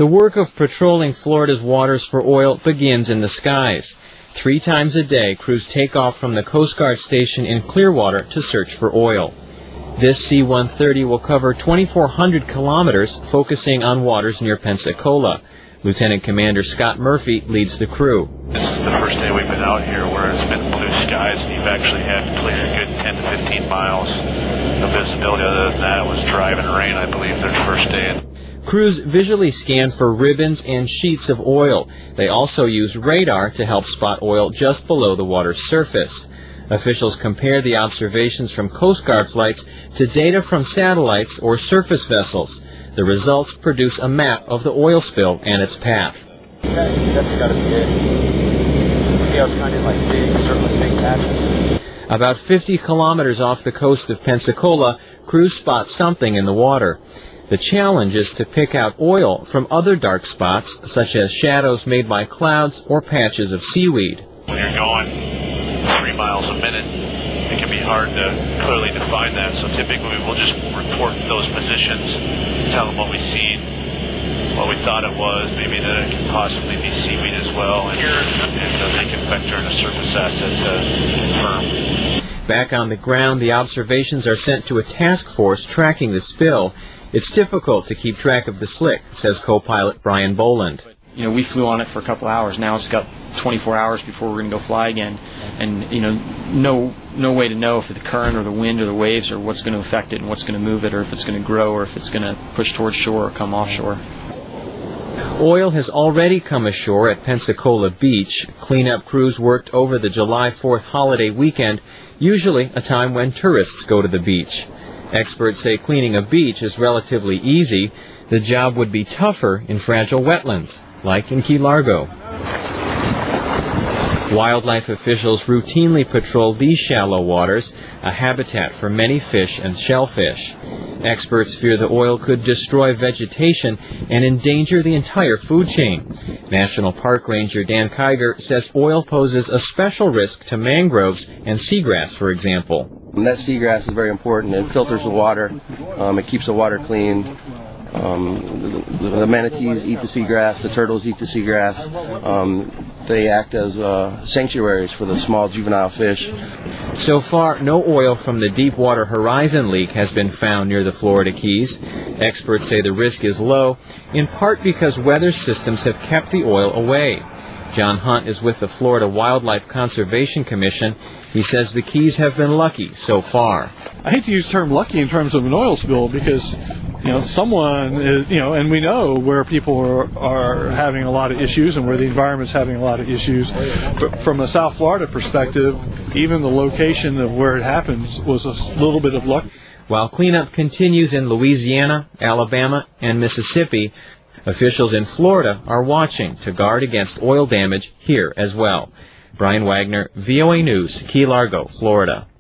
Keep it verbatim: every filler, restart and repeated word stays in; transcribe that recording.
The work of patrolling Florida's waters for oil begins in the skies. Three times a day, crews take off from the Coast Guard station in Clearwater to search for oil. This C one thirty will cover twenty-four hundred kilometers, focusing on waters near Pensacola. Lieutenant Commander Scott Murphy leads the crew. This is the first day we've been out here where it's been blue skies, and you've actually had clear good ten to fifteen miles of visibility. Other than that, it was driving rain, I believe, their first day. Crews visually scan for ribbons and sheets of oil. They also use radar to help spot oil just below the water's surface. Officials compare the observations from Coast Guard flights to data from satellites or surface vessels. The results produce a map of the oil spill and its path. That's got to be it. See how it's kind of like big, certainly big patches. About fifty kilometers off the coast of Pensacola, crews spot something in the water. The challenge is to pick out oil from other dark spots, such as shadows made by clouds or patches of seaweed. When you're going three miles a minute, it can be hard to clearly define that. So typically we'll just report those positions, tell them what we've seen, what we thought it was, maybe that it could possibly be seaweed as well, and, and uh, they can vector in a surface asset to confirm. Back on the ground, the observations are sent to a task force tracking the spill. It's difficult to keep track of the slick, says co-pilot Brian Boland. You know, we flew on it for a couple hours. Now it's got twenty-four hours before we're going to go fly again. And, you know, no no way to know if the current or the wind or the waves or what's going to affect it and what's going to move it, or if it's going to grow or if it's going to push towards shore or come offshore. Oil has already come ashore at Pensacola Beach. Cleanup crews worked over the July fourth holiday weekend, usually a time when tourists go to the beach. Experts say cleaning a beach is relatively easy. The job would be tougher in fragile wetlands, like in Key Largo. Wildlife officials routinely patrol these shallow waters, a habitat for many fish and shellfish. Experts fear the oil could destroy vegetation and endanger the entire food chain. National Park Ranger Dan Kiger says oil poses a special risk to mangroves and seagrass, for example. And that seagrass is very important. It filters the water. Um, it keeps the water clean. Um, the, the manatees eat the seagrass. The turtles eat the seagrass. Um, they act as uh, sanctuaries for the small juvenile fish. So far, no oil from the Deepwater Horizon leak has been found near the Florida Keys. Experts say the risk is low, in part because weather systems have kept the oil away. John Hunt is with the Florida Wildlife Conservation Commission. He says the Keys have been lucky so far. I hate to use the term lucky in terms of an oil spill because, you know, someone is, you know, and we know where people are, are having a lot of issues and where the environment's having a lot of issues. But from a South Florida perspective, even the location of where it happens was a little bit of luck. While cleanup continues in Louisiana, Alabama, and Mississippi, officials in Florida are watching to guard against oil damage here as well. Brian Wagner, V O A News, Key Largo, Florida.